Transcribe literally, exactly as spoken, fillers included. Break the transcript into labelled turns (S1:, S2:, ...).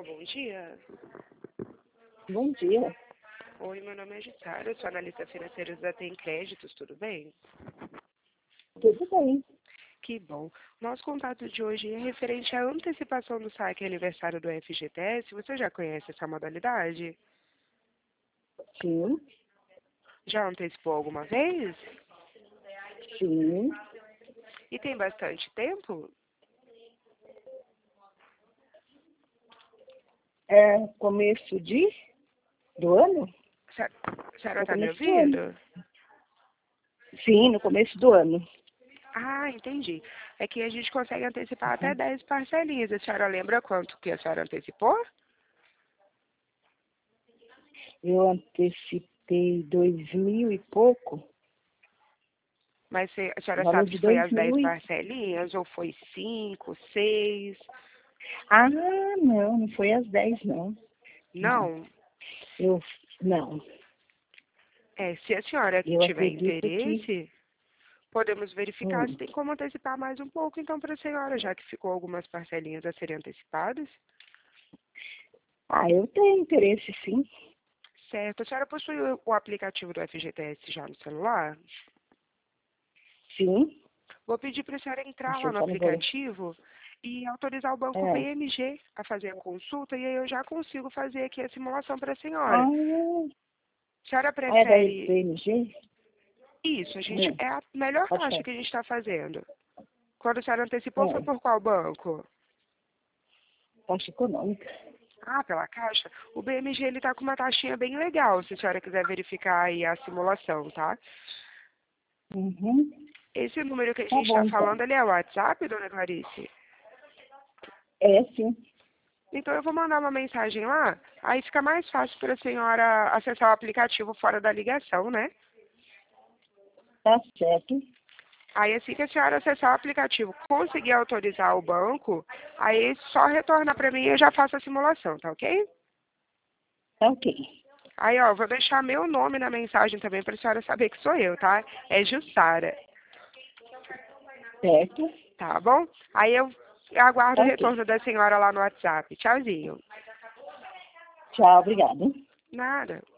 S1: bom dia.
S2: Bom dia.
S1: Oi, meu nome é Jussara, eu sou analista financeira da Tem Créditos, tudo bem?
S2: Tudo bem.
S1: Que bom. Nosso contato de hoje é referente à antecipação do saque aniversário do F G T S. Você já conhece essa modalidade?
S2: Sim,
S1: Já antecipou alguma vez?
S2: sim.
S1: E tem bastante tempo?
S2: É começo de do ano?
S1: A senhora
S2: No
S1: está me
S2: começo do ano.
S1: ouvindo?
S2: Sim, no começo do ano.
S1: Ah, entendi. É que a gente consegue antecipar até
S2: Uhum.
S1: dez parcelinhas. A senhora lembra quanto que a senhora antecipou?
S2: Eu antecipei dois mil e pouco.
S1: Mas se- a senhora
S2: Valor
S1: sabe
S2: de
S1: se foi
S2: dois
S1: as dez
S2: mil e...
S1: parcelinhas ou foi cinco, seis?
S2: Ah, não, não foi às dez, não. Não.
S1: Não?
S2: Eu, não.
S1: É, se a senhora
S2: Eu
S1: tiver
S2: acredito que...
S1: interesse, podemos verificar se
S2: Hum.
S1: tem como antecipar mais um pouco, então, para a senhora, já que ficou algumas parcelinhas a serem antecipadas.
S2: Ah, eu tenho interesse, sim.
S1: Certo. A senhora possui o o aplicativo do F G T S já no celular?
S2: Sim.
S1: Vou pedir para a senhora entrar
S2: Deixa
S1: lá
S2: eu
S1: no
S2: só não vou...
S1: aplicativo e autorizar o banco
S2: É.
S1: B M G a fazer a consulta, e aí eu já consigo fazer aqui a simulação para a senhora.
S2: Ah,
S1: A senhora
S2: ah, é da
S1: prefere...
S2: B M G?
S1: Isso, a gente,
S2: Hum,
S1: é a melhor
S2: pode
S1: taxa
S2: falar.
S1: que a gente está fazendo. Quando a senhora antecipou, foi
S2: Hum,
S1: por qual banco?
S2: taxa econômica.
S1: Ah, pela Caixa? O B M G ele tá com uma taxinha bem legal, se a senhora quiser verificar aí a simulação, tá?
S2: Uhum.
S1: Esse número que a
S2: Tá
S1: gente está
S2: bom, então.
S1: falando, ele é o WhatsApp, dona Clarice?
S2: É, sim.
S1: Então eu vou mandar uma mensagem lá, aí fica mais fácil para a senhora acessar o aplicativo fora da ligação, né?
S2: Tá certo.
S1: Aí assim que a senhora acessar o aplicativo, conseguir autorizar o banco, aí só retorna para mim e eu já faço a simulação, tá ok?
S2: Tá ok.
S1: Aí, ó, vou deixar meu nome na mensagem também para a senhora saber que sou eu, tá? É Jussara,
S2: Certo.
S1: tá bom? Aí eu aguardo o
S2: Tá ok.
S1: retorno da senhora lá no WhatsApp. Tchauzinho.
S2: Tchau, obrigada.
S1: Nada.